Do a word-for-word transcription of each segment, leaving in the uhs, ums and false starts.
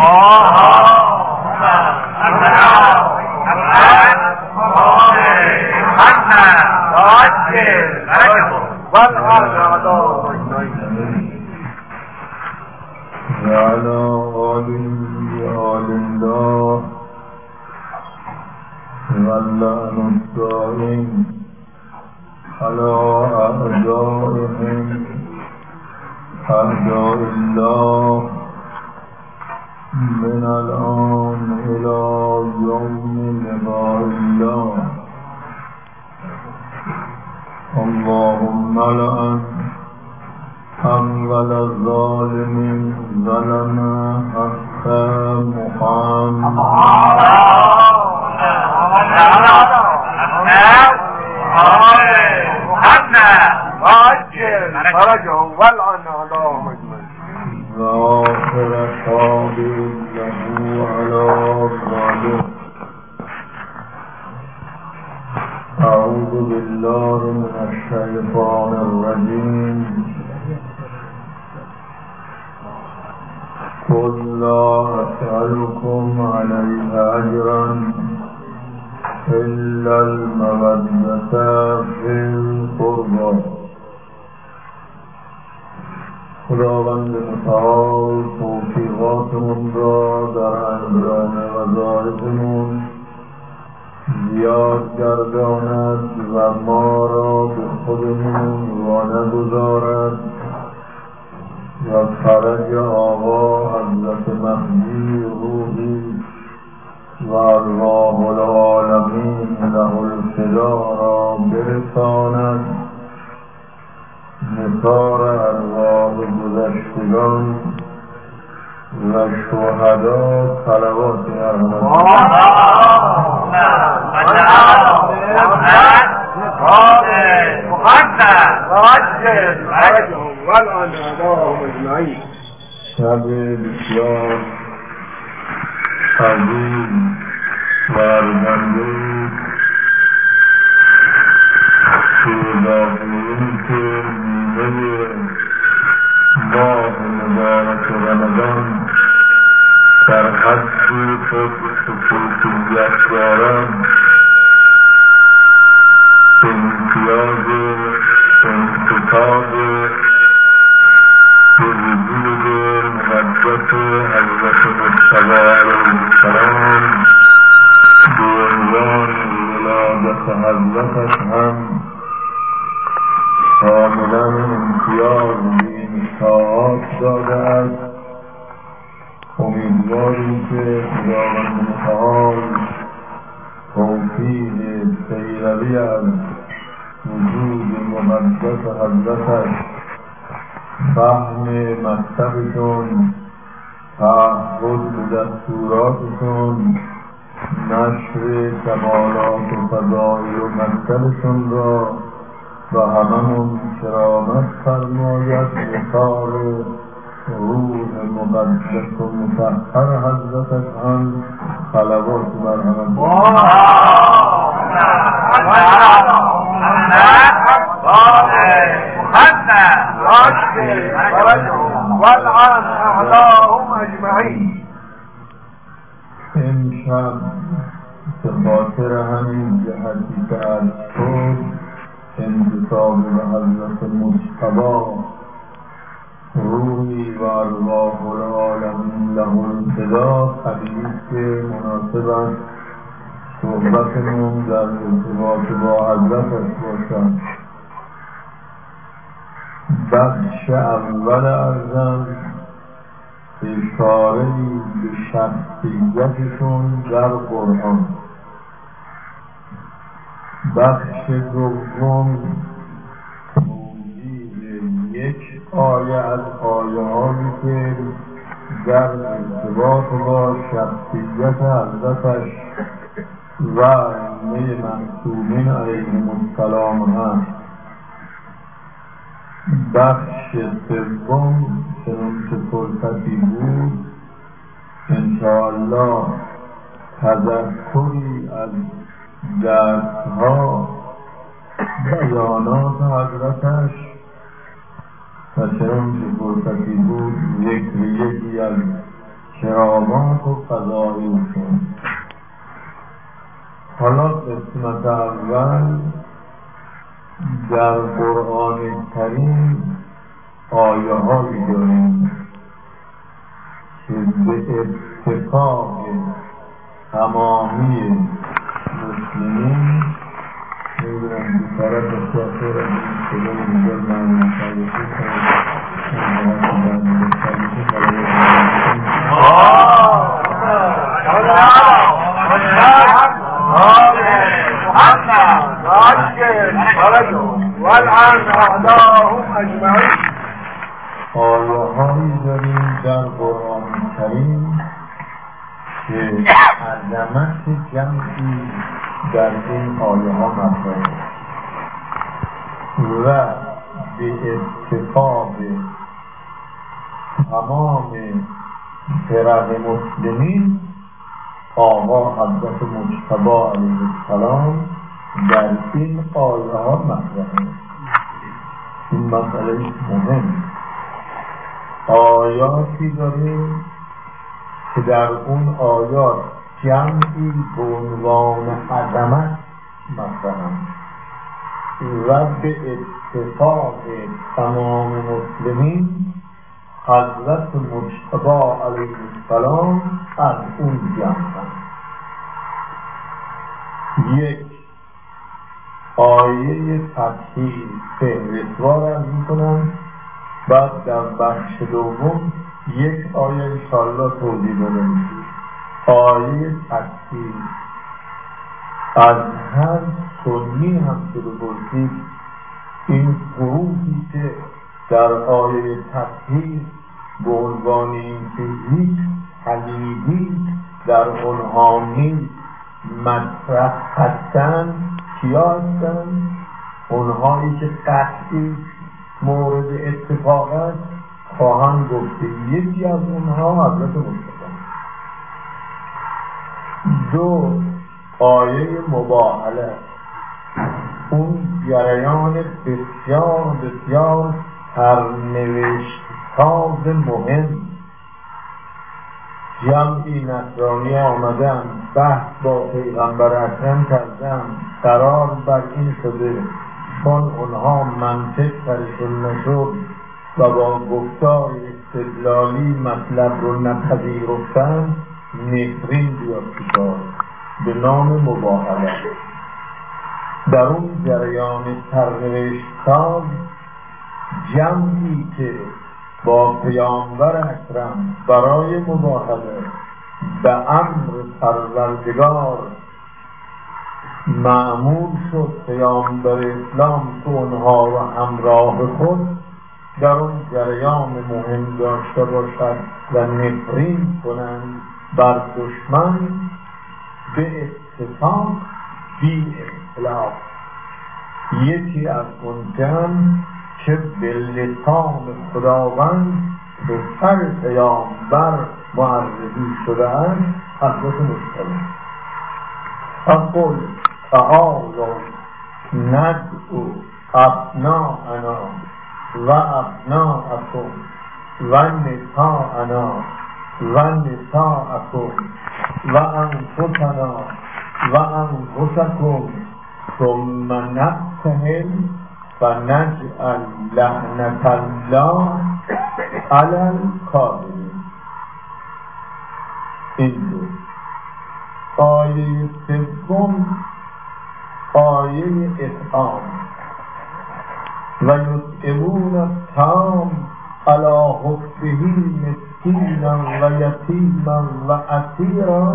خداوند متعال توفیقاتمون را در انجام وظایفمون زیاد گرداند و ما را به خودمون وانگذارد و فرج آقا حضرت مهدی روحی و ارواح العالمین له الفدا را برساند. نثار ارواح گذشتگان و شهدا صلوات ارحمت شب بسیار عظیم و ارزنده که داخلین که میوه ماه مبارک رمضان در حد خود خصوصیت دارد، امتیاز انتقاد به وجود مقدس حضرت مجتبی علیه السلام به عنوان ولادت حضرتش هم کاملا امتیاز به این ساعات داده است. امیدواریم که خداوند متعال توفیق پیروی از وجود مقدس حضرتش، فهم مکتبشون، تعهد به دستوراتشون، نشر کمالات و فضائل و مکتبشون را و هممون کرامت فرماید. نثار روح مقدس و مطهر حضرتش هم صلوات مرحمت والعن اعلاهم اجمعین. امشب به خاطر همین جهتی که از خود انتصاب به حضرت مجتبی روحی و ارواح العالمین له الفدا طبیعی که مناسب است صحبتمون در ارتباط با حضرتش باشد. بخش اول ارزم اشاره‌ای به شخصیتشون در قرآن، بخش دوم توضیح یک آیه از آیه‌هایی که در ارتباط با شخصیت حضرتش و ائمه معصومین علیهم السلام هست. بخش سوم چنانچه فرصتی بود انشاءالله تذکری از درس‌ها، بیانات حضرتش و چنانچه فرصتی بود ذکر یکی از کرامات و فضائلشون. حالا قسمت اول در قرآن کریم آیه هایی داریم که به اتفاق تمامی مسلمین میدونم که طرف اشیاء را شده اینجا من مشاهده آیه هایی داریم در قرآن کریم که عظمت جمعی در این آیه ها مطرحه و به اتفاق تمام فرق مسلمین آقا حضرت مجتبی علیه السلام در این آیه ها مطرحه. این مسئله مهم. آیاتی داریم که در اون آیات جمعی به عنوان عظمت مطرحند و به اتفاق تمام مسلمین حضرت مجتبی علیه السلام از اون جمعند. یک آیه فتحی فهرستوار هم میکنم، بعد در بخش دوم یک آیه انشاءالله توضیح داده میشه. آیه فتحی از هر سنی هم که بپرسید این حروفی که در آیه فتحی به عنوان این که هیچ حلیدی در اونها نیست مطرح هستند کیا هستند؟ اونهایی که قطعی مورد اتفاق است خواهند گفته. یکی از اونها حضرت مصطفی. دو آیه مباهله، اون جریان بسیار بسیار سرنوشت‌ساز مهم. جمعی نصرانی آمدن بحث با پیغمبر اکرم کردن، قرار بر این شده چون اونها منطق سرشون نشد و با گفتار استدلالی مطلب رو نپذیرفتن، نفرین بیاد کار به نام مباهله. در اون جریان سرنوشت‌ساز جمعی که با پیامبر اکرم برای مباهله به امر پروردگار مأمور شد، پیامبر اسلام که اونها رو همراه خود در اون جریان مهم داشته باشد و نفرین کنند بر دشمن به اتفاق بی اختلاف. یکی از اون جمع که به لسان خداوند به هر پیامبر معرفی شده است حضرت مصطفی. اقول تعالوا ندعو ابناءنا و ابناءکم و نساءنا و نساءکم و انفسنا و انفسکم ثم نبتهل و نجعل لعنت الله علی الکاذبین. این دو. آیه سوم آیه اطعام و یطعمون الطعام علی حبه مسکینا و یتیما و اسیرا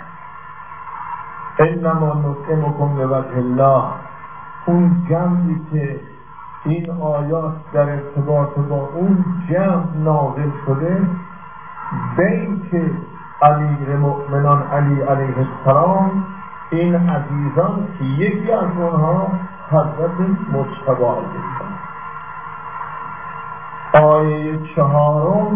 انما نطعمکم لوجه الله. اون جمعی که این آیات در ارتباط با اون جمع نازل شده، بیت امیر المؤمنان علی علیه السلام، این عزیزان که یکی از اونها حضرت مجتبی علیه السلام. آیه چهارم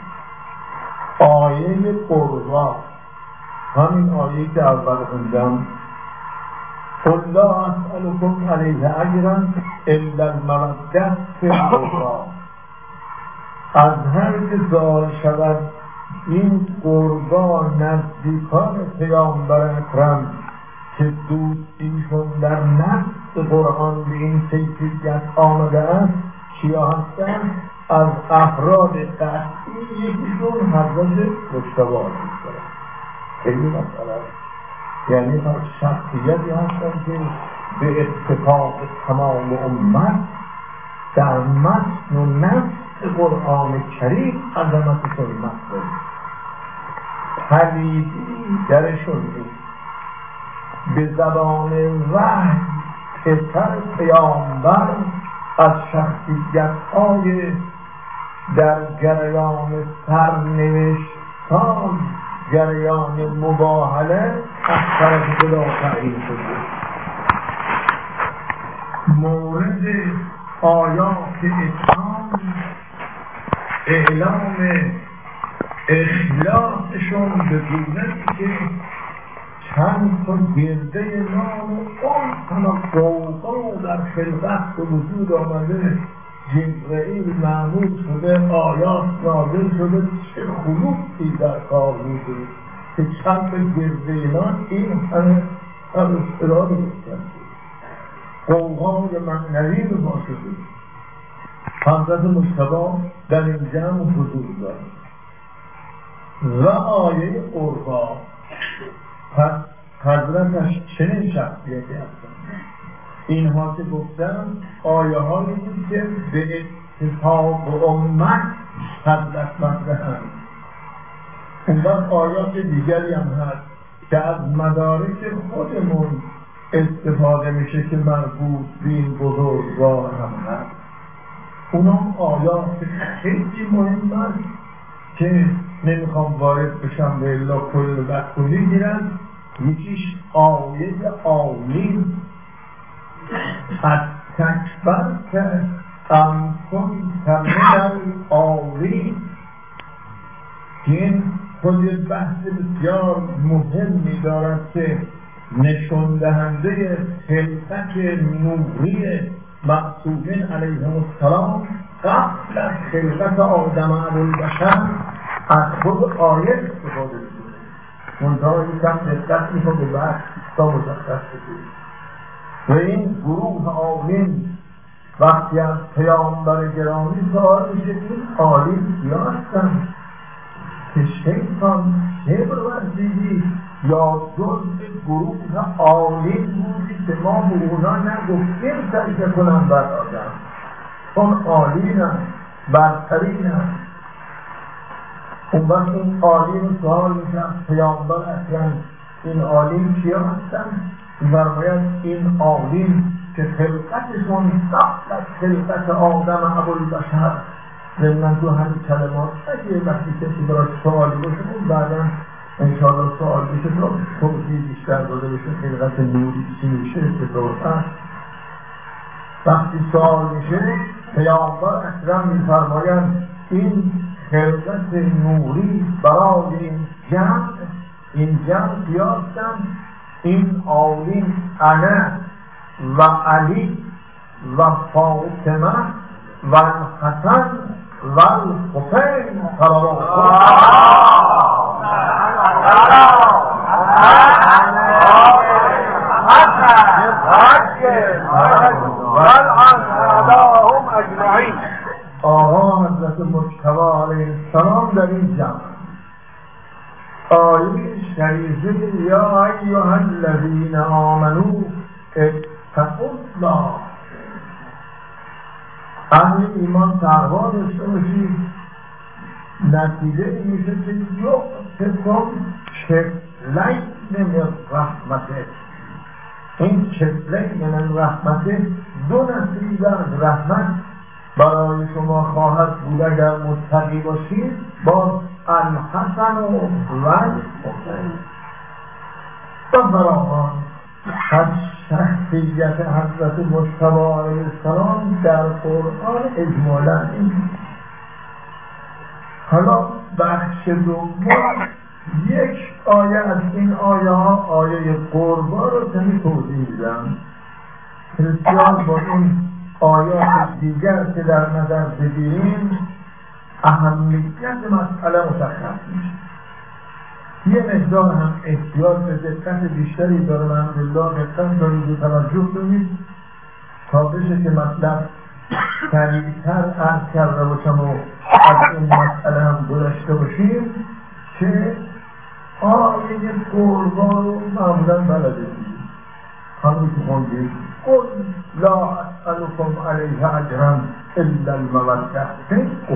آیه قربا، همین آیه که اول خوندم، قل لا اسألكم علیه اجرا الا المودة فی القربا. از هر که ظاهر شود این قربا نزدیکان پیامبر اکرم که دوستیشون در نص قرآن به این کیفیت آمده است کیا هستن؟ از افراد قطعی یکیشون حضرت مجتبی علیه خیلی مسئله یعنی هر شخصیتی هستن که به اتفاق تمام امت در متن و نص قرآن کریم عظمتشون مطلب پلیدی درشون نیست. به زبان وحی پسر پیامبر از شخصیت‌های در جریان سرنوشت‌ساز جریان مباهله از طرف خدا تعیین شده. مورد آیات اسلام اعلام اخلاصشون به گونه‌ای که چند تا گرده نام اون همه قوقا در خلقت به وجود آمده، جبرئیل معمول شده، آیات نازل شده، چه خلوصی در کار می‌کنه که چند تا گرده نام این همه همه اراده بکنه قوقای معنوی به ما شده. حضرت مجتبی در این جمع حضور دارد و آیه قربا. پس حضرتش چنین شخصیتی هستند. اینها که گفتم آیه هایی بود که به اتفاق امت حضرت مطرحند. اون وقت آیات دیگری هم هست که از مدارک خودمون استفاده میشه که مربوط به این بزرگوار هم هست. اونم آیات خیلی مهم است که نمیخوام وارد بشم به الا کل و کلی گیرن. یکیش آیه آمین از تکبر که امکن تمنل آمین که این خود بحث بسیار مهمی دارد که نشون دهنده خلقت نوری معصومین علیهم السلام قبل از خلقت آدم ابوالبشر از خود آیه استفاده شده. منطقه یکم دقت میکنه به بحث تا مشخص بکنید. و این گروه آمین وقتی از پیامبر گرامی سوال میشه این عالم کیا هستن که شیطان شبر ورزیدی یا جز گروه عالم بودی که ما به اونا نگفتیم سجده کنن بر آدم، چون عالم برترین هست. اون وقت این عالم سوال میشن پیامبر اکرم این عالم کیا هستن؟ فرماید این عالم که خلقتشون قبل از خلقت آدم ابوالبشر. ضمن تو همین کلمات اگه وقتی کسی براش سوالی باشه اون بعدا انشاءالله سوال بشه تا توضیح بیشتر داده بشه خلقت نوری چی میشه چطور هست. وقتی سوال میشه پیامبر اکرم میفرمایند این خلقت نوری برای این جمع این جمع بیاستن این عالم انا و علی و فاطمه و حسن و حسین قرار آقا حضرت مجتبی علیه السلام در این جمع آیه شریفه یا ایها الذین آمنوا اتقوا الله. اهل ایمان تقوا داشته باشید. نتیجه میشه که یؤتکم کفلین من رحمته. این کفلین من رحمته دو نصیب از رحمت برای شما خواهد بود اگر متقی باشید با الحسن و الحسین. و فراوان از شخصیت حضرت مجتبی علیه السلام در قرآن اجمالا این. حالا بخش دوم یک آیه از این آیه ها آیه قربا رو کمی توضیح میدم. بسیار با این آیات دیگر که در نظر بگیریم اهمیت مسئله مشخص میشه. یه مقدار هم احتیاج به دقت بیشتری داره. من بالله دقت دارید و توجه کنید تا بشه که مطلب سریعتر عرض کرده باشم و از این مسئله هم گذشته باشیم که آیه قربا رو معمولا بلده دید همون که خوندید قل لا اسألكم علیه اجرا الا المودة قل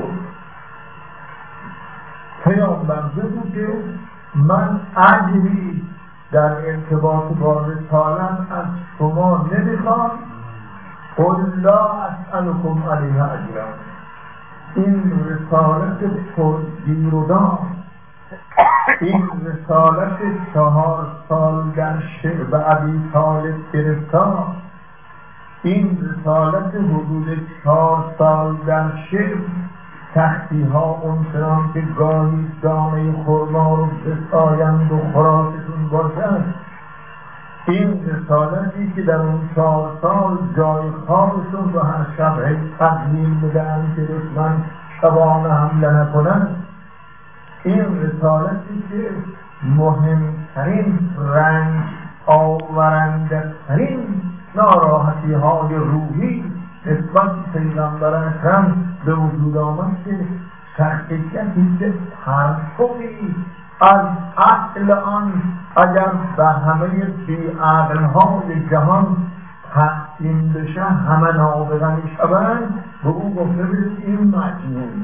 پیامبر بگو که من اجری در ارتباط با رسالت از شما نمیخوام. قل لا اسألكم علیه اجرا، این رسالت پرگیر و دار، این رسالت چهار سال در شعب ابی طالب گرفتار، این رسالت حدود چهار سال در شعب تختی ها اونچنان که گاهی دانه خرما رو بسایند و خوراکتون باشد، این رسالتی که در اون چهار سال جای خوابشون رو هر شب تقلیل بدن که دشمن شبانه حمله نکنند، این رسالتی که مهمترین رنج آورنده ترین ناراحتی های روحی نسبت پیغمبر اکرم به وجود آمد که شخصیتی که ترفقی از عقل آن اگر به همه بی عقل های جهان تقسیم بشه همه نابغه می شوند، به او گفته بید این مجنون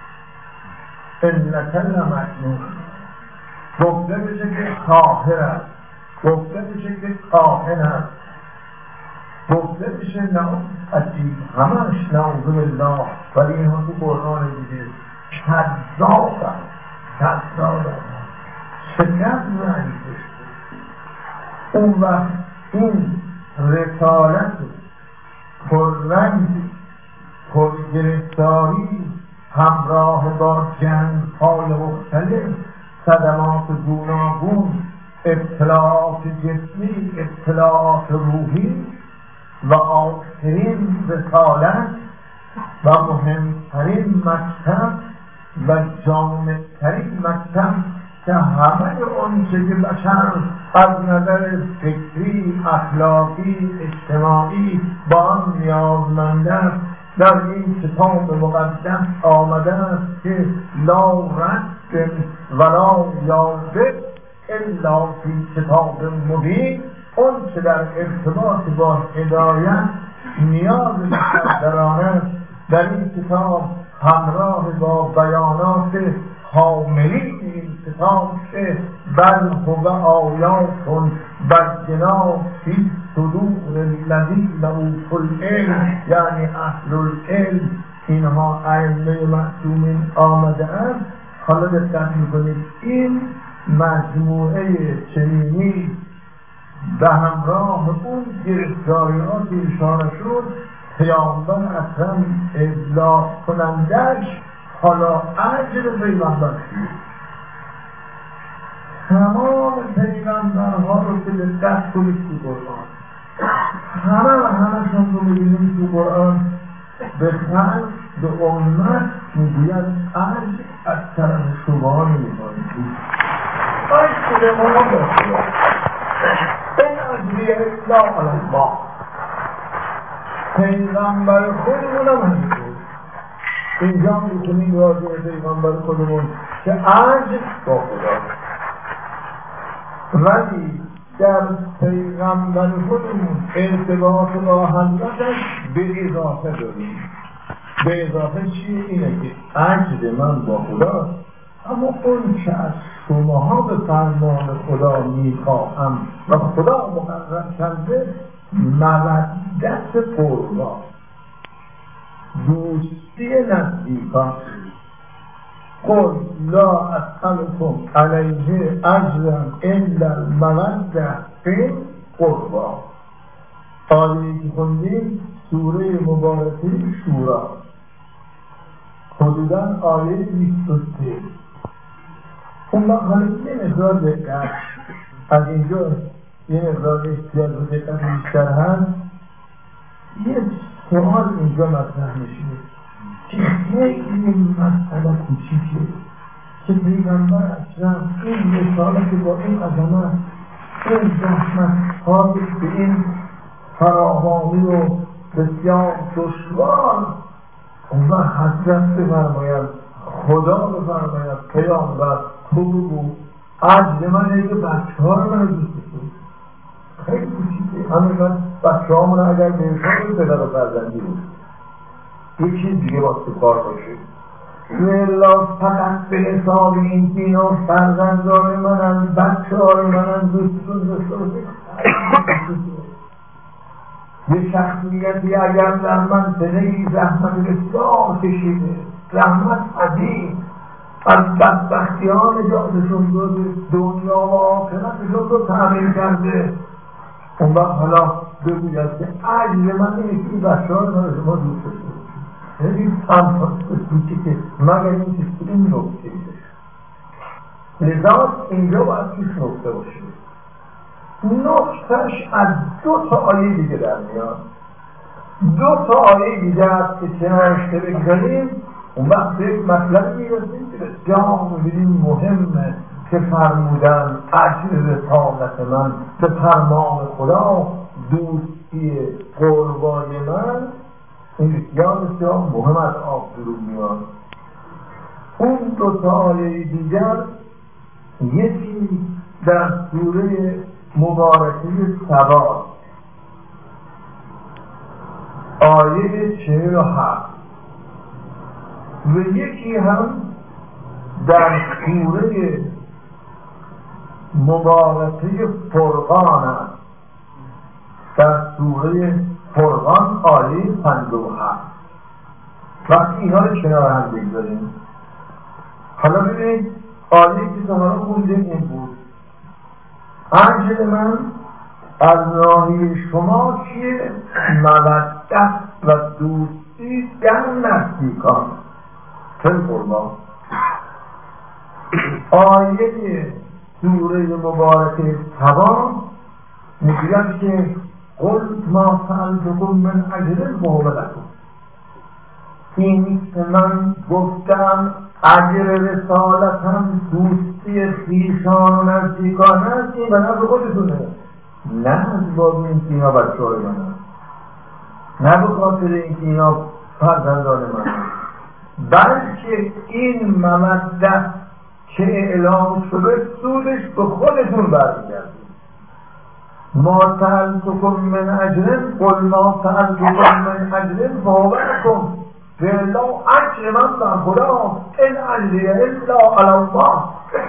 انک لمجنون، گفته بشه که کافر است، گفته بشه که کاهن است، گفته بشه نه عجیب همش نعوذ بالله، ولی این هم تو قرآن دیگه کذاب است، کذاب است، شکست رنگ داشته. اون وقت این رسالت پررنگ پرگرفتاری همراه با جنگ های مختلف، صدمات گوناگون، ابتلاعات جسمی، ابتلاعات روحی و آخرین رسالت و مهمترین مکتب و جامعترین مکتب که همه آنچه که بشر از نظر فکری، اخلاقی، اجتماعی با آن نیازمند است در این کتاب مقدس آمده است که لا رد ولا یابد الا فی کتاب مبین. اون که در ارتباط با هدایت نیاز در آن است در این کتاب همراه با بیانات حاملین این کتاب که بل هو آیات بینات فی صدور الذین اوتوا العلم، یعنی اهل العلم، اینها ائمه معصومین آمده است. حالا دقت میکنید این مجموعه چنینی به همراه اون گرفتاریات اشاره شد پیامبر اکرم ابلاغ کنندش حالا اجر پیغمبر شد. تمام پیغمبرها رو که دقت کنید تو قرآن، همه و همه‌شون رو می‌بینید تو قرآن به خلق به امت میگوید اجر از طرف شما نمی‌کنید. باید که ما باشید این اجریه الا علی الله. پیغمبر خودمون هم هستید. اینجا می‌کنید راجع به پیغمبر خودمون که اجر با خدا، ولی در پیغمبر خودمون ارتباط با حضرتش به اضافه داریم. به اضافه چیه؟ اینه که اجر من با خدا، اما اون که از شماها به فرمان خدا میخواهم و خدا مقرر کرده مودت قربا، دوستی نزدیکان. قل لا اسألكم علیه اجرا الا المودة فی القربا. آیه‌ای که خوندیم سوره مبارکه شورا، حدوداً آیه بیست و سه. اون وقت حالا یه مقدار دقت از اینجا، یه مقدار احتیاج و دقت بیشتر هست. یه سوال اینجا مطرح میشه که خیلی مسئله کوچیکه که پیغمبر اکرم این رسالت با این عظمت، این زحمت های به این فراوانی و بسیار دشوار، اون وقت حضرت بفرماید، خدا بفرماید پیامبر تو بگو عجل من اگه بچه ها رو من دوست بسید خیلی کوچیکه. همینقدر بچه ها من اگر بهشان رو پدر و فرزندی بود یه چیز دیگه واسه کار باشه ویلا فقط به حساب این که اینا فرزندان منن، بچه های منن، دوستون داشته باشه. یه شخصیتی اگر در منطقه‌ای زحمت بسیار کشیده، زحمت عظیم، از بدبختی ها نجاتشون داده، دنیا و آخرتشون رو تأمین کرده، اون وقت حالا بگوید که عجل من نیستی بچه های من شما دوست داشته خیلی فانتاستیکه که مگر این که این نکته لذا اینجا باید توش نکته باشه. نکتهش از دو تا آیه دیگه در میاد، دو تا آیه دیگه هست که کنارش بگذاریم اون وقت به یک مطلب میرسیم که بسیار میبینیم مهمه که فرمودن اجر رسالت من به فرمان خدا دوستی قربای من، این بسیار بسیار مهم از آب درون میاد. اون دو تا آیه دیگر یکی در سوره مبارکه سبا آیه چهل و هفت و یکی هم در سوره مبارکه فرقان است، در سوره فرقان آیه پنجاه و هفت. وقتی اینا رو کنار هم بگذاریم حالا ببینید آیه که شما رو خوندیم این بود اجل من از ناحیه شما چیه؟ مودت و دوستی در نزدیکان. چه قربان آیه سوره مبارکه تبا میگوید که قل ما سألتكم من اجر فهو لكم، این من گفتم اجر رسالتم دوستی خویشان و نزدیکان است، این به نفع خودتونه، نه از باب این که اینا بچه های من هست، نه به خاطر این که اینا فرزندان من هست، بلکه این مودت که اعلام شده سودش به خودتون برمیگرده. ما سألتكم من اجر قل ما سألتكم من اجر فهو لكم، فلا اجر من بر خدا ان اجری الا علی الله.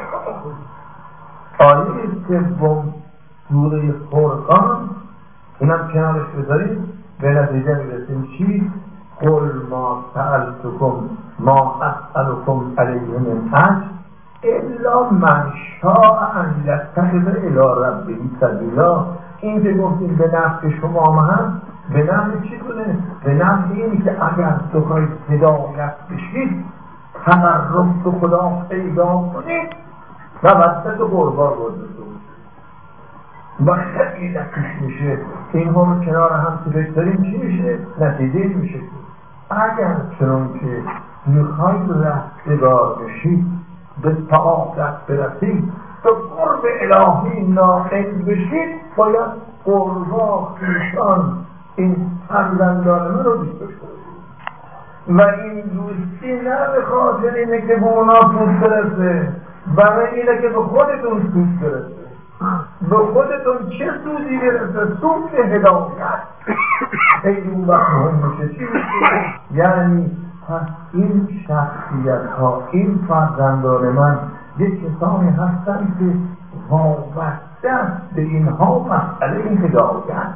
آیه سوم سوره فرقان اینم کنارش بذاریم به نتیجه میرسیم چی؟ قل ما سألتكم ما اسألكم علیه من اجر الا من شاء ان یتخذ الی ربه سبیلا. این که گفتیم به نفع شما هم به نفع چی کنه؟ به نفع اینی که اگر بخواید هدایت بشید تقرب به خدا پیدا کنید و وسط قربان گذاشته و خیلی دقیق میشه. اینها رو کنار هم که بگذاریم چی میشه؟ نتیجه میشه اگر چنان که میخواید رستگار بشید به سعادت برسید به قرب الهی نائل بشید باید قربا خویشان این فرزندان من رو دوست داشته باشید و این دوستی نه به خاطر اینه که به اونا سود برسه، برای اینه که به خودتون سود برسه. به خودتون چه سودی برسه؟ سود هدایت. خیلی اون وقت مهم میشه چی میشه؟ یعنی پس این شخصیت ها این فرزندان من یک کسانی هستند که وابسته به اینها مسئله این هدایت،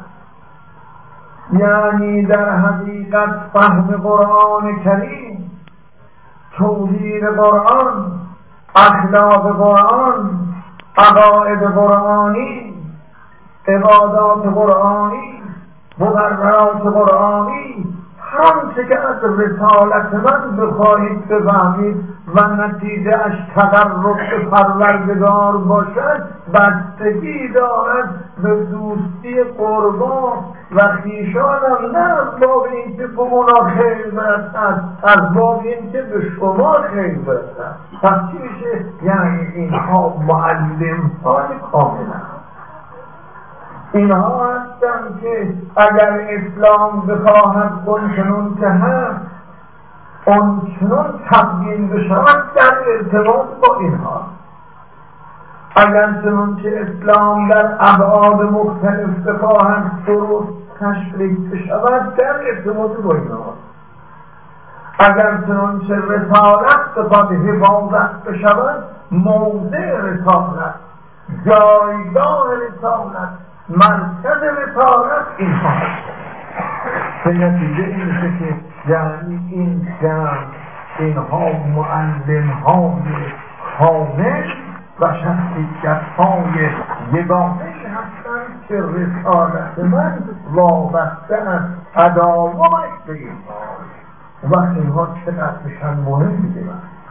یعنی در حقیقت فهم قرآن کریم، توحید قرآن، اخلاق قرآن، عقاید قرآنی، عبادات قرآنی، مقررات قرآنی، هم چه که از رسالت من بخواهید بفهمید و نتیجه اش تقرب به پروردگار باشد بستگی دارد به دوستی قربا و خیشانم نه از باب این که به اونا خیر برسن، از باب این که به شما خیر برسن. پس چی میشه؟ یعنی اینها معلم های کاملا، اینها هستن که اگر اسلام بخواهد اونچنون که هست اونچنان تبیین بشود در ارتباط با اینها، اگر چنون که اسلام در ابعاد مختلف بخواهد درست تشریح بشود در ارتباط با اینها، اگر چنون که رسالت بخواد حفاظت بشود موضع رسالت، جایگاه رسالت، مرکز رسالت اینها هست. به نتیجه این میشه که یعنی این جمع اینها معلم های کامل و شخصیت های یگانه هستند که رسالت من وابسته است تداومش به اینها. و اینها چقدر بشن مهم میده.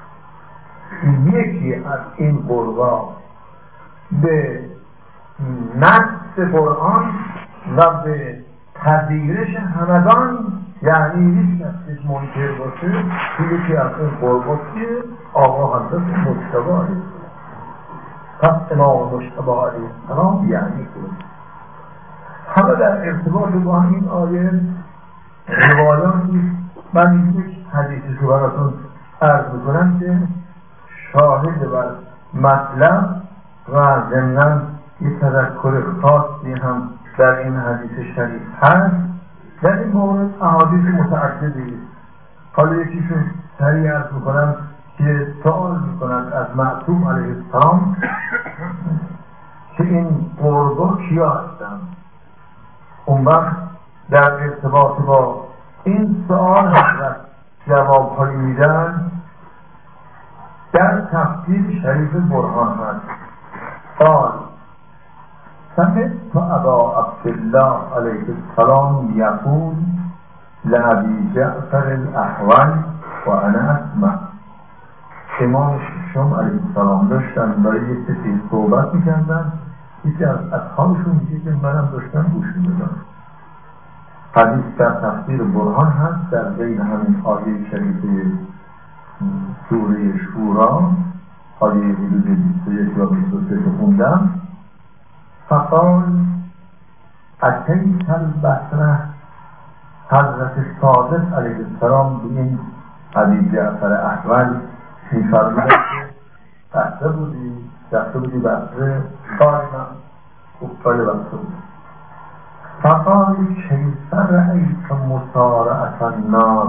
یکی از این قربا به نص قرآن و به پذیرش همگان، یعنی هیچ کسی منکر باشه که یکی از این قربا که آقا حضرت مجتبی علیه پس امام مجتبی علیه السلام یعنی که همه در ارتباط با این آیه روایاتی. من یک حدیثی رو براتون عرض میکنم که شاهد بر مطلب و ضمناً یک تذکر خاصی هم در این حدیث شریف هست. در این مورد احادیث متعددی، حالا یکیشون سریع عرض میکنم که سوال میکنند از معصوم علیه السلام که این قربا کیا هستند. اون وقت در ارتباط با این سوال حضرت جواب هایی میدن در تفسیر شریف برهان هست. قال سمعت ابا عبدالله علیه السلام یقول لابی جعفر الاحول و انا اسمع. امام ششم علیه السلام داشتن برای یک کسی صحبت میکردن، یکی از اصحابشون میگه که منم داشتم گوش میدادم. حدیث در تفسیر برهان هست در بین همین آیه شریف سوره شورا، آیه حدود بیست و یک و بیست و سه که خوندم. فقال اتیت البصره، حضرت صادق علیه السلام به این ابی جعفر احول می‌فرماید که بصره بودی، رفته بودی بصره؟ قال نه. گفت بله بصره بودی. فقال کیف رأیت مسارعة الناس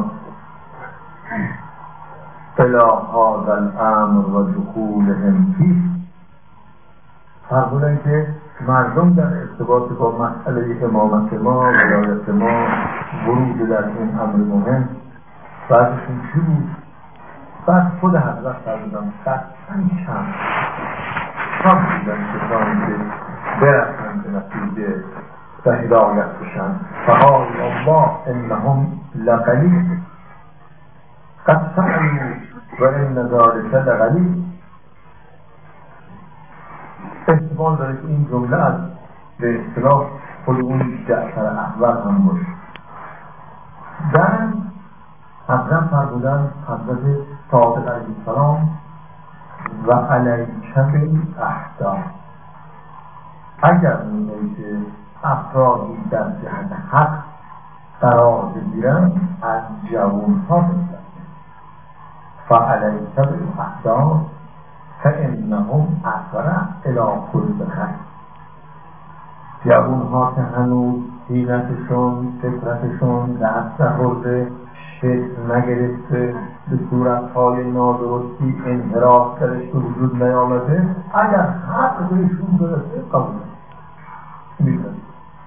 الى هذا الامر و دخولهم فیه. فرمودن که مردم در ارتباط با مسئله امامت ما، ولایت ما، ورود در این امر مهم بعدشون چی بود؟ بعد خود حضرت فرمودن قطعا کم کم بودن کسانی که برسن به نتیجه و هدایت بشن. فقال الله انهم لقلیل قد سألوا و ان ذلك لقلیل. احتمال داره که این جمله از به اصطلاح خود اون جعفر احول هم باشه. در حضرت فرمودن حضرت صادق علیه السلام و علیک بالاحداث، اگر می‌دونی که افرادی در جهت حق قرار بگیرن از جوان‌ها بگیرن. فعلیک بالاحداث فانهم اقرب الی کل خیر. جوان‌ها که هنوز دینتشون، فکرتشون دست نخورده، شکل نگرفته، به صورت‌های نادرستی انحراف درش به وجود نیامده، اگر حق بهشون برسه قبول می‌کنه.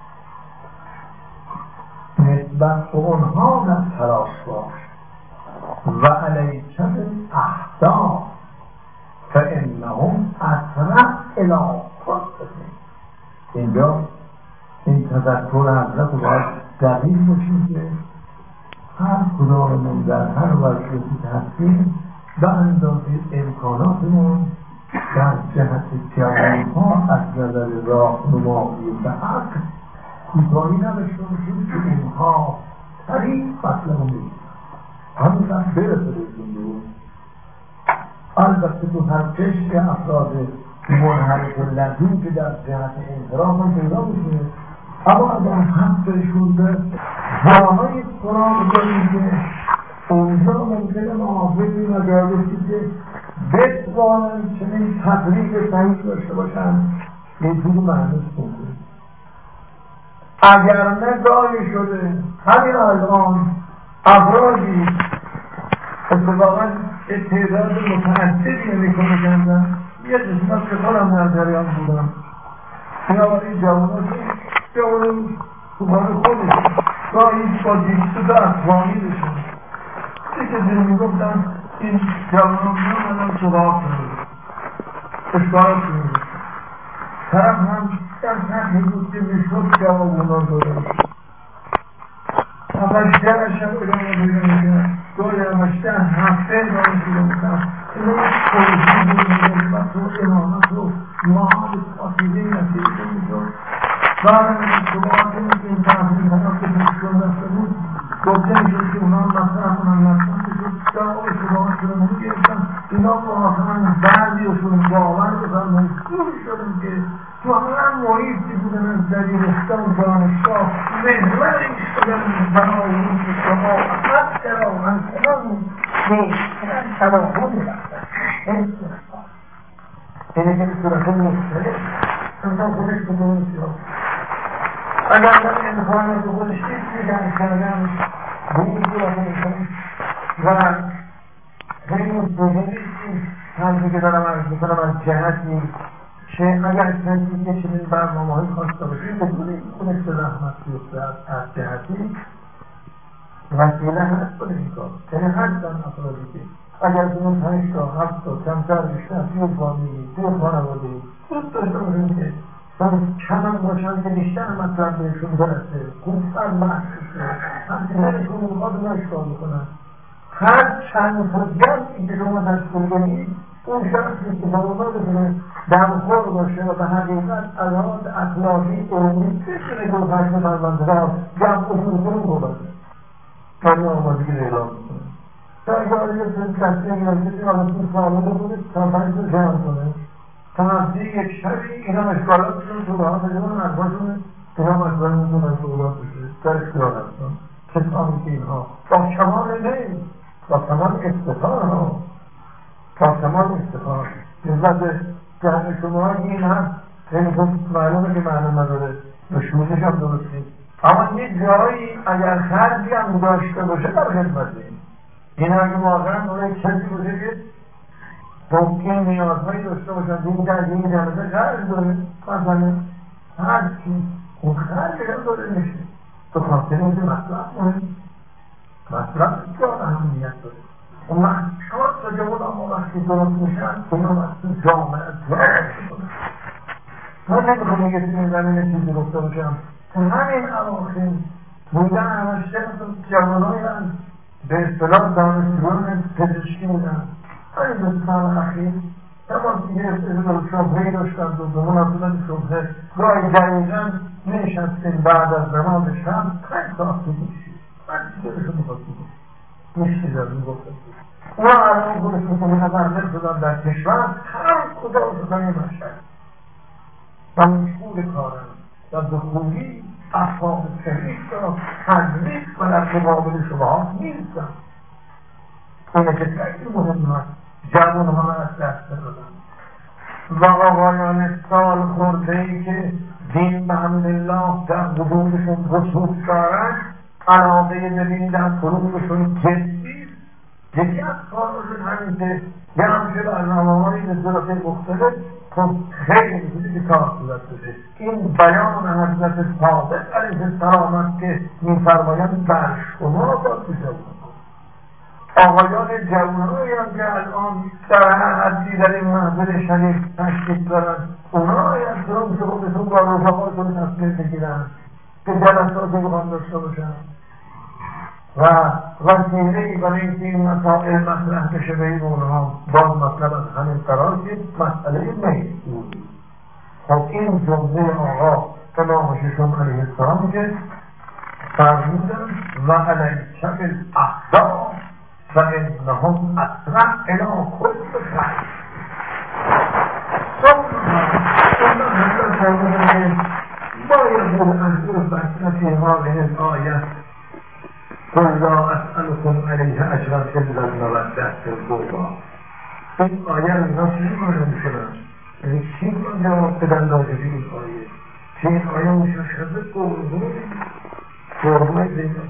نسبت به اونها در تلاش باش. و علیک بالاحداث فانهم اقرب الی کل خیر. اینجا این تذکر حضرت رو باید دقیق باشیم که هر کداممون در هر وضعیتی که هستیم به اندازه امکاناتمون در جهت جوان‌ها از نظر راهنمایی به حق کوتاهی نداشته باشیم که اینها طریق مطلب نیست همون وقت برسه بهشون بود. البته تو هر کشک افراد منحرف لدین که در جهت انحراف هم پیدا میشه، اما اگر حقشون به جاهای سراغ داریم که اونجا ممکنه محافظی مجالسی که بتوانن چنین تقریب صحیح داشته باشن یه جور معنیش کنه. اگر نه گاهی شده همین الان افرادی اتفاقا تعداد متعددی میکنه کردن، یه قسمت که خودم در جریان بودم، بنابراین جوانات جوانات تو کار خودش گاهی با دیکتو تا افغانی بشن دیگه دیر میگفتن این جوانات میمونن سراغ کنید اشکالات کنید. طرف هم در سطحی بود که میشد جوابونا داره هفتشتر شب ادامه بیرون میکنه گاهی همشتر هفته ادامه بیرون میکنه. اینه خودشون بیرون و تو امامت و محال پاسیده نتیجه میشون بعد از شما که این تحصیل هنم که بشکن دسته بود گفته میشون که اونا مطرح کنن مطرح میشون دعا شما شده میگرفتن اینا واقعا بعضیشون باور بزن مجبور شدن که تو همه محیطی بودن از دبیرستان دانشگاه محور ایستادن برای این که شما احمد کراهن کنان نیستن تراهم رفتن اینه که صورت مختلف انسان خودش بکنید شد اگر من امکانه که خودش ایستی در کردن به این صورت میکنم و خیلی مستقیمی همچه که دارم عرض میکنم از جهتی که اگر کسی که چنین برنامه های خواسته باشید بدون خودش به رحمت بیفته از جهتی وسیله هست کنه این کار. یعنی هستن افرادی که اگر بینون پنج تا هفت تا کمتر بیشتر توی فامیلی توی خانواده دوست داشته باشیم که کمان باشن که بیشتر مطلب بهشون برسه خوبتر محسوسه همچنانشون میخواد نشکار میکنن هر چند تا جمعی که شما دستون بگید اون شخصی که فرمانده دمخور باشه و به حقیقت علاقات اخلاقی علمی بتونه دو پشت فرمانده را جمع اصول کنون بباشه کمی آمادگی رو اعلام میکنه تا اگه آره یه تصمیم گرفته که آلتون فعاله بوده تا پنج رو جمع کنه تا هفته یک شبی اینا مشکالاتشون تو راه بجمعن اخواشونه اینا مشکالاتشون از اولاد بشه در اختیار هستن کسانی که اینها با کمال نیست با کمال استفار ها با کمال استفار نسبت به جهن شما این هست یعنی خود معلومه که معلوم نداره دشمونش هم درست نیست اما یه جایی اگر خرجی هم داشته باشه در خدمته این اگه واقعا اون یک کسی باشه که ممکن نیازهایی داشته باشن این در این جمعه خرج داره مثلا هر چی اون خرج هم داره میشه تو خاطر اینکه مطلب مهم مطلب بسیار اهمیت داره اون وقت چهار تا جوان اما وقتی درست میشن اونا وقتی جامعه درست کنه من نمیخوام اگه تو این زمینه چیزی گفته باشم همین اواخر بودن همشته جوانایی هست به اصطلاح دانشجویان پزشکی بودن این دو سال اخیر اما دیگه شبهه‌ای داشتند و به مناسبت شبهه گاهی دقیقا نشستیم بعد از نماز شب پنج ساعت میشید من دیگه بهشون میخواست میشید از این گفتم اونا الان خودش میکنه متمرد شدن در کشور هر کجا شدن این مشهد و مشغول کارن و به خوبی اصحاب شریف را تدریس و در مقابل شما نیستن اینه که خیلی مهم هست جوان ها از دست دادن و آقایان سال خورده ای که دین به حمدالله در وجودشون خصوص دارن علاقه ببینید در فروغشون جدی یکی از کارشون همین که یه همچه برنامه هایی به صورت مختلف خب خیلی بودی که کار صورت بشه این بیان حضرت صادق علیه السلام که میفرمایند بر شما باید بشه آقایان جوانایی هم که الان در هر حدی در این محضر شریف تشکیل دارن اونا از درون که خودشون با رفقاتون تصمیم بگیرن که جلساتی بخوان داشته باشن و وسیله‌ای برای اینکه این مسائل مطرح بشه بین اونها باز مطلب از همین قرار که مسئله میل خب این جمله آقا امام ششم علیه السلام که فرمودن و علیک بالاحزاب فانهم اسرع الی کل خیر. ثم حضرت فرمودن باید ان بسط فی هذه الآیه قل لا اسألكم علیه اجرا الا المودة فی القربى. این آیه رو اینا چی معنی میکنن؟ یعنی چی رو جواب بدن راجع به این آیه؟ که این آیه مشخصه قربون قربون زیدان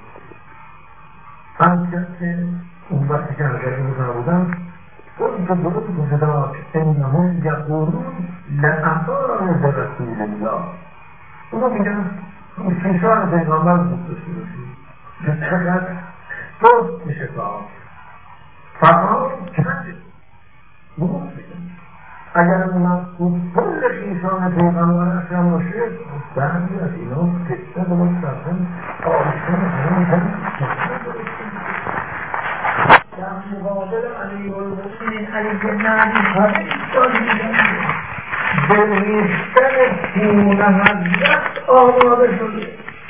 همچنین که اون وقتی که اگر این رو بودن اون که درست بزداک انهم یقولون لأطاعنا رسول الله. اونا میگن پیشان پیغامبر دوست داشته باشید که چقدر درست میشه کار فقط چند درست میگن. اگر مقصود کل پیشان پیغمبر اکرم باشه بعضی از اینا کشته درست کردن آرشان همین در مقابل علی المؤمنین علی بن ابی طالب به ریختن خون حضرت آماده شده.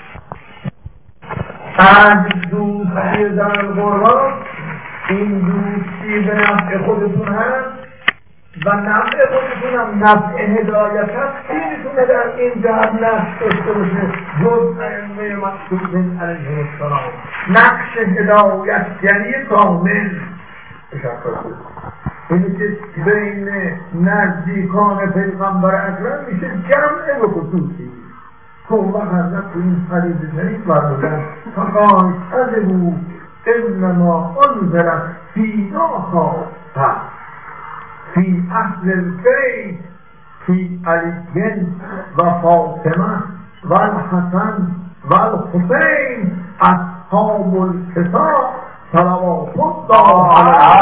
از دوستی در قرآن این دوستی به نفع خودتون هست و نفع خودتون هم نفع هدایت هست که میتونه در این جهت نقش داشته باشه جز ائمه مقصودین علیهم السلام. نقش هدایتگری کامل مشخصه اینه که بین نزدیکان پیغمبر اکرم میشه جمع و خصوصی. که اون وقت حضرت تو این حدیث شریف فرمودن فقال کذبوا انما انزلت فینا خاصه فی اهل البیت فی علی و فاطمه و الحسن و الحسین اصحاب الکتاب صلوات الله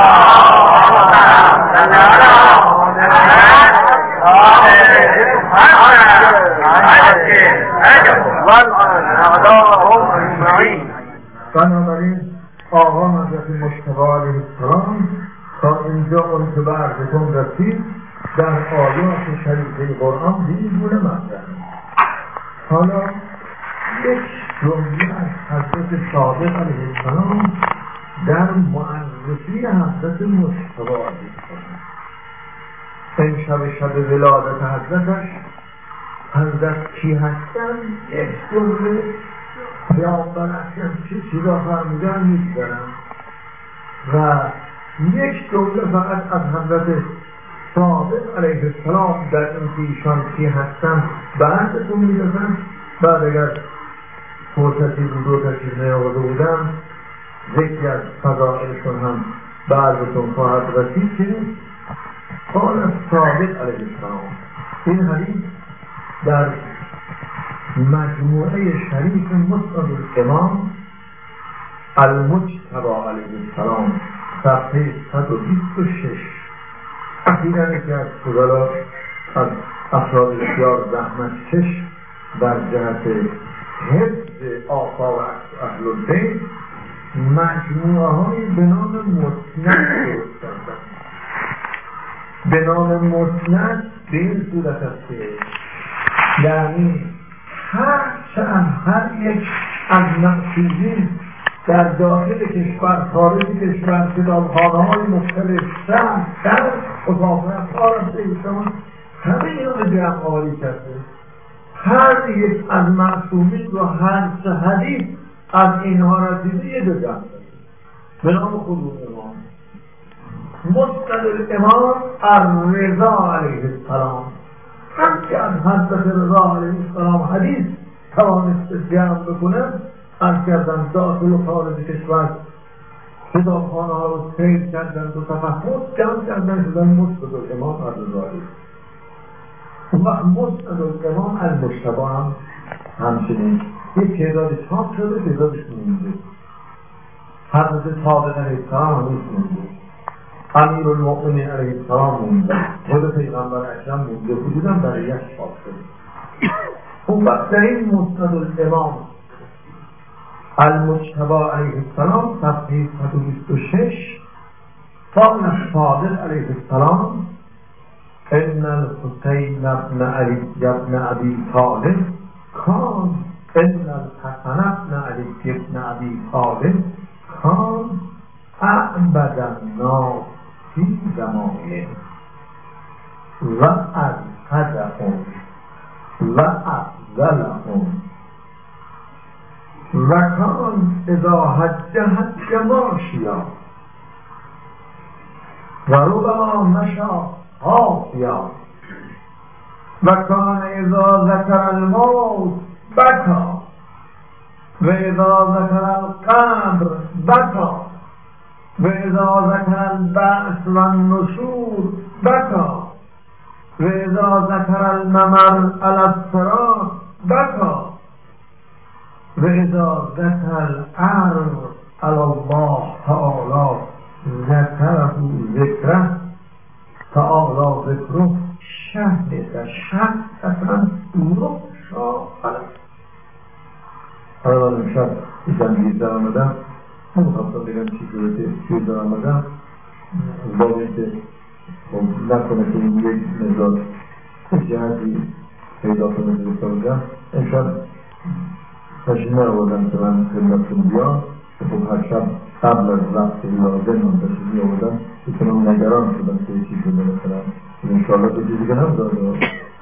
علیهم. بنابراین آقا حضرت مجتبی علیه السلام تا اینجا اون که برگتون رسید در آیات شریفه قرآن دیگونه مطرح. حالا یک جمله از حضرت صادق علیه السلام در معرفی حضرت مجتبی علیه السلام. این شب شب ولادت حضرتش حضرت کی هستن؟ یک جمله پیامبر اکرم چه چیزا فرمودن میگذارن و یک جمله فقط از حضرت صادق علیه السلام در این که ایشان کی هستن بعدتون میدازن. بعد اگر فرصتی بود و تشریف نیاورده بودم ذکری از فضائلشون هم بعدتون خواهد رسید که قال صادق علیه السلام. این حدیث در مجموعه شریف مسند الامام المجتبی علیه السلام صفحه صد و بیست و شش. اخیراً یکی از فضلا از افراد بسیار زحمت کش در جهت حفظ آثار اهل البیت مجموعه های به نام مسند درست کردند. به نام مسند به این صورت است که یعنی هر چند هر یک از مقصودین در داخل کشور خارج کشور کتابخانه های مختلف شهر شهر مسافرت آرم ایشان همه اینا به جمع آوری کرده. هر یک از معصومین رو هر سه حدیث از اینها رسیده یه دو جمع به نام خود امام. مسند الامام الرضا علیه السلام هم که از حضرت رضا علیه السلام حدیث توانست جمع بکنن از کردن داخل و خارج کشور کتابخانه ها رو سیر کردن و تفحص جمع کردن شدن مسند الامام الرضا. اون وقت مسند الامام المجتبی هم همچنین یک تعداد چاپ شده تعدادش مونده. حضرت صادق علیه السلام هم مونده، امیر المؤمنین علیه السلام مونده، خود پیغمبر اکرم مونده، حدوداً برای یک چاپ شده. اون وقت در این مسند الامام المجتبی علیه السلام صفحه صد و بیست و شش قال صادق علیه السلام ان الحسین ابن علی ابن ابی طالب کان ان الحسن ابن علی ابن ابی طالب کان اعبد الناس فی زمانه و ازهدهم و افضلهم و کان اذا حج حج ماشیا و ربما مشا حافیا و کان اذا ذکر الموت بکا و اذا ذکر القبر بکا و اذا ذکر البعث و النشور بکا و اذا ذکر الممر علی الصراط بکا و اذا ذکر العرض علی الله تعالی ذکره ذکره تعالی ذکره شهد شهدتا نقشا علم. حالا من امشب ایشان دیگه در آمدم نمیخواستم بگم چی شده چی در آمدم بابی که نکنه که این یک مزاد جهدی پیدا کنه دیگه بگم امشب تشریف نروردم که من خدمتتون بیام که خب هر شب قبل از وقت لازم من تشریف میآوردم که من نگران شدم که چی شده مثلا انشاءالله که چیزی که نمیداده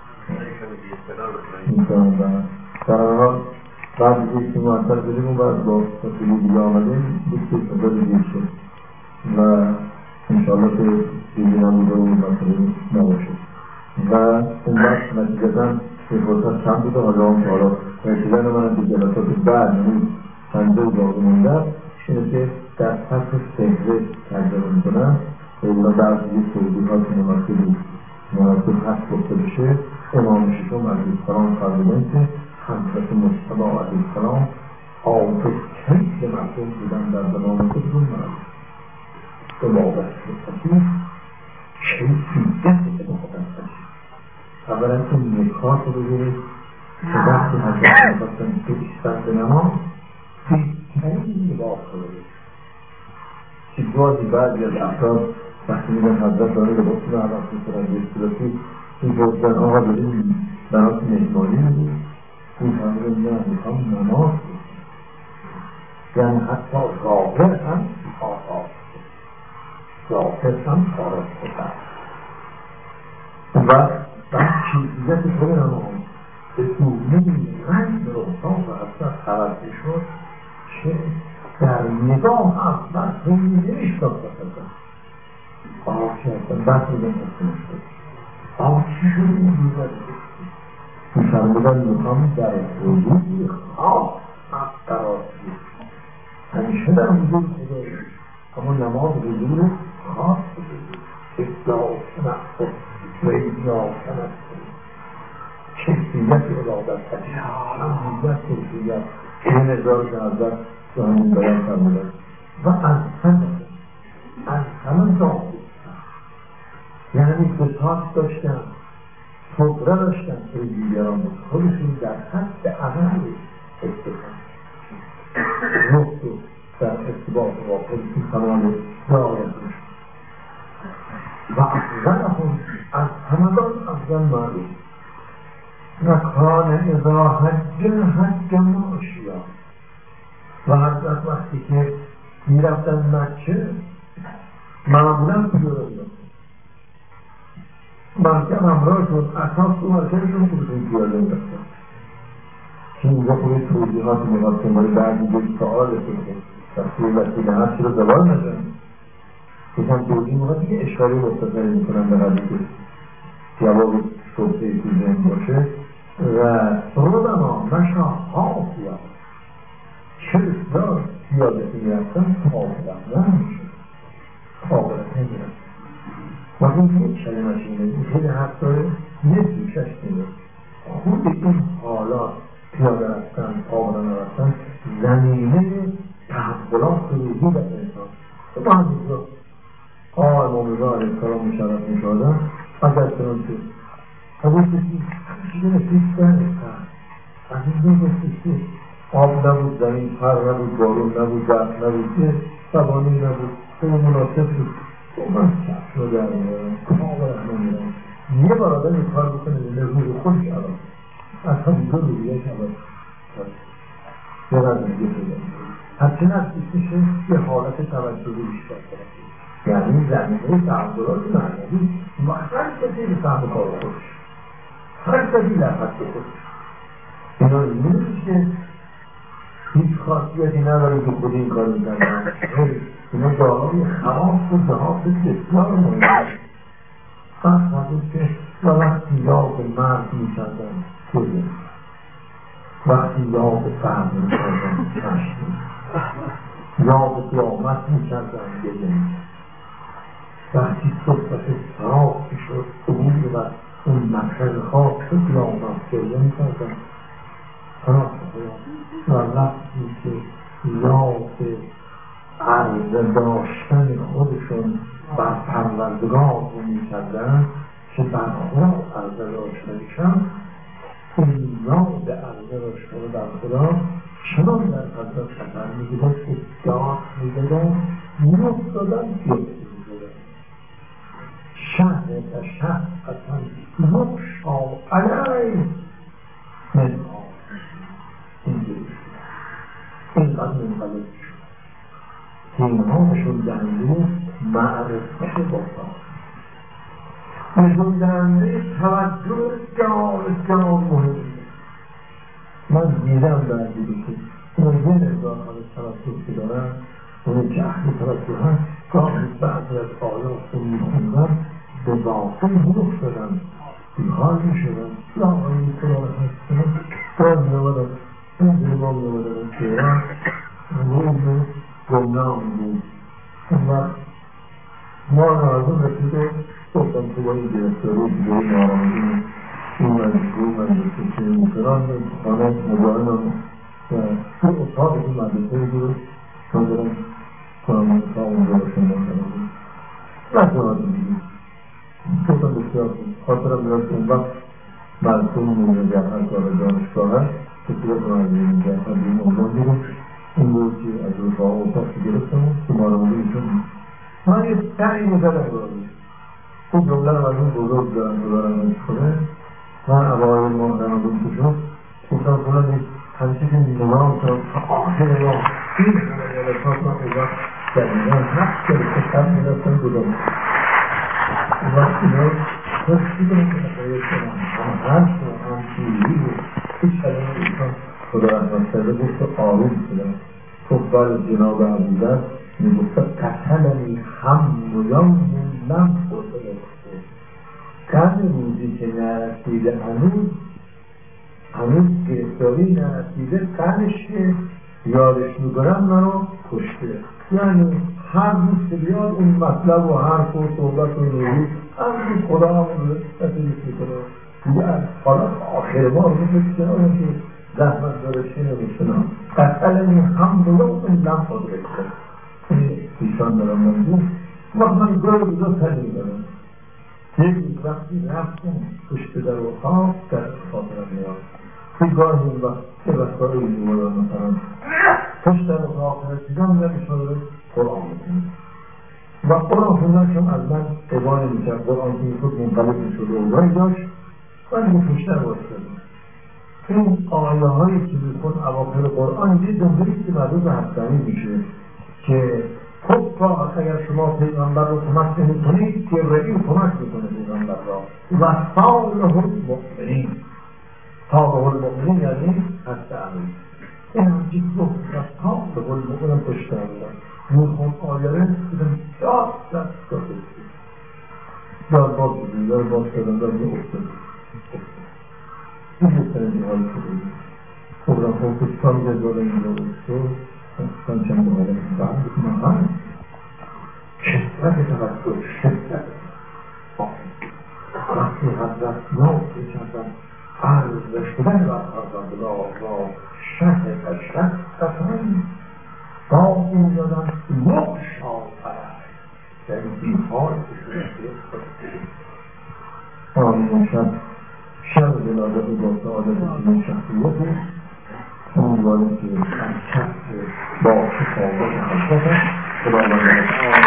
انشاءالله در آن حال بعد دیگه که معطل بدیم و بعد با تفیلی دیگه آمدیم بسید مدد دیگه شد و انشاءالله که چیزی نبوده و مسئله نباشه و اون وقت نتیجتا که فرصت چند بوده حالا هم که حالا رسیدن من به جلسات بعد یعنی چند دو باقی مونده اینه که در سطح فهرست ترجمه میکنم و اینا بعضی یه توضیح ها که مناسبی مناسب هست گفته بشه امام ششم علیه السلام فرمودن که حضرت مجتبی علیه السلام آتش کیف مردم بودن در زمان خودشون مرد به بابت مستقیم کیفیت مقدس اولا این نکات رو بگیرید که وقتی حضرت میخواستن بایستن به نماز بهترین نگاه کنید که گاهی بعضی از افراد وقتی میدن حضرت داره لباس رو عوض میکنن به اصطلاحی این گفتن آقا بریم برات مهمانی میدیم این همه نه میخوام نماز یعنی حتی ظاهر هم آقا ظاهر هم آقا و بعد چیزیت خود نماز به دونه رنگ روحان و اصلا توجه شد که در نگاه اول خیلی نمیشتاد بسازم آقا چی هستم بس میدن هستم شد آقا چی شده این دیگر میفرمودن میخوام در وجودی خواه قرار دید همیشه در وجود خدایی اما نماز وجود خاص بگید اصلاح شنخت و ایدیاه شنخت کیفیت ارادت کیفیت کیفیت این ازار جنازت که همین بیان فرمودن و از همه از همه داخل یعنی بساط داشتن صبره داشتن که دیگران خودشون در حد عمل استفاده نقطه در ارتباط با خودشون تمام رعایت داشتن و افضلهم از همگان افضل معلوم نکان اذا حج حج ماشیا و حضرت وقتی که میرفتن مکه معمولا پیاده میرفتن مرکب همراه شد اساس تو مرکبشون خودشون پیاده میرفتن که اینجا خود توضیحات میخواد که مال بعضی یک سآل شده وقتی وسیله هست چرا زوال نشن یکم توضیح میخواد دیگه اشاره مختصری میکنن به قدری که جواب شبهی تو ذهن باشه و ربما مشا حافیا چه بسیار پیاده که میرفتن حافظ نمیشه حافظ نمیرفتن وقتی یک کلمه شینه این خیلی حرف داره نزدی کشتینه خود این حالات پیاده رفتن آمدن رفتن زمینه تحولات روحی در انسان با همینجا آقای مومنان علیه السلام مشرف میشادن اگر چنان که قبول کسی همچه نفیس برنستن از این دو نفیسی آب نبود زمین پر نبود بارون نبود برف نبود که سوانی نبود که مناسب بود تو من کفش رو در میارم کامل رحمه میرم یه بار آدم این کار بکنه به روی خودش علاقه اصلا دو رویش علاقه یه رد دیگه پیدا هرچه نزدیک میشه یه حالت توجهی بیشتر کنه، یعنی زمینه تعاملات معنوی هر کسی به فهم کار خودش، هر کسی لحظت به خودش. اینا اینه میشه هیچ خاصیتی نداره که خود این کار میکنن، اینا دارای خواص و جهات بسیار مهمه. فرق حدود که وقتی یاد مرد میکردن توی وقتی یاد فرد میکردن چشمی یاد قیامت میکردن گله وقتی صحبت سراغ میشد عبور و اون مکر خاک شد قیامت گله میکردن سراغ و وقتی که یاد عرض داشتن خودشون بر پروردگار رو میکردن که بر خدا عرض داشتنشن این یاد عرض داشتن بر خدا چنان در حضرت خطر میگیدن که داخ میگدن نیست دادن یکی میگدن شهر تا شهر اصلا مکشا علی من آن این دیش این قد من قلب اینهاشون دنده معرفت بازار نشون دنده توجه جان جان مهمه. من دیدم در دیده که اون یه نگاه حال توجه که دارن اون که اهل توجه هست گاهی بعضی از آیات رو میخوندن به باطل روح شدن بیحال میشدن یا آیی کنار هستن باز نمادن اون دیمان نمادن که روح گمنام بود و ما نازم رسیده گفتم تو با این گرفتاری دیگه نارمانی این مجبور مجلسه که میکنان خانه مبارن هم و تو اتاق این مدرسه رو نازم کنم اتاق اون رو شما کنم نکنم دیگه گفتم بسیار بود خاطرم بیاد اون وقت مرسوم میگه جهر کار دانشگاه هست که صورت رو از این جهر این عنوان میگه این بود که از رفاه و اتاق گرفتم که مارمونی ایشون من یه تقیی میزدم دارم اون جمله رو از اون بزرگ دارم که دارم کنه من اوایل ما رمضان که شد گفتم فلان همیشه که نگاه کنم تا آخر نگاه این جلسات من اون وقت دقیقا هفت جلسه شب میرفتم بودم اون وقت اینا خوشی کنم که تقریب کنم هم هرش و هم چیزی و هیچ کلمه ایشان خدا رحمت کرده گفت آروم شدم گفت بعد جناب عزیزت میگفت قتلنی هم یوم لم خورده کم روزی که نرسیده هنوز هنوز گرفتاری نرسیده قدش که یادش میکنم منو کشته. یعنی هر روز که بیاد اون مطلب و حرف و صحبت و نیروی هر روز خدا هم رو تطریف میکنه دیگه از حالا آخر ما رو بکنم که زحمت دارشی نمیشنم قتلنی هم یوم لم خورده ایشان دارم منجور وقت من گروه بزا تنی میدارم یک وقتی رفتم پشت در و خواب در خاطرم میاد که گاهی این وقت که وقتهای این بودن مثلا پشت در و خواب رسیدم نمیشون رو قرآن میکنم و قرآن خوندن چون از من قبال میکرد قرآن که میخود منقلب میشد و اوضایی داشت من به پشت در واسدم این آیه هایی که میخون اواخر قرآن یه جمعهی که مدوز حسنی میشه که خب را اگر شما پیغمبر رو کمک نمی کنید که رئیل کمک میکنه پیغمبر را و صالح المؤمنین صالح المؤمنین یعنی هست امین این همچی گفت و صالح المؤمنین پشته بودن میخون آیاره بودن داد دست داده داد باز بودن داد باز کردن داد می افتاد این بستن این حال شده خب را خب کستان جزاله این داد افتاد کستان چند بقاله بعد مهم شدت توجه شدت وقتی حضرت نام بچندن عرض شدن بر پروردگار را شه و شدتن با این دادن مقشا پرد یعنی بیحال آمین شد شب ولادت با سعادت چنین شخصیتی امیدواریم که از کسب با شفاوت حضرت خدا